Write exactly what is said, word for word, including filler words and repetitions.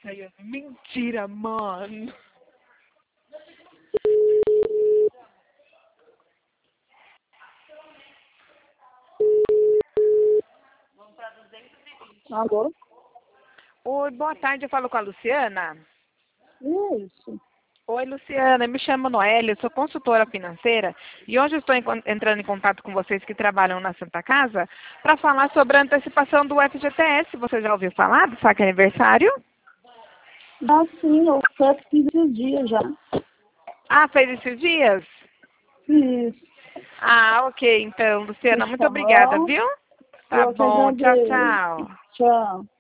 Sayane. Mentira, mano. Alô? Oi, boa tarde, eu falo com a Luciana. Isso. Oi, Luciana, me chamo Noélia, eu sou consultora financeira e hoje eu estou em- entrando em contato com vocês que trabalham na Santa Casa para falar sobre a antecipação do F G T S. Você já ouviu falar do saque aniversário? Ah, sim, eu faço quinze dias já. Ah, fez esses dias? Isso. Ah, ok, então, Luciana, muito Tá obrigada, bom? viu? Tá Eu que bom, tchau, agradeço. tchau. Tchau.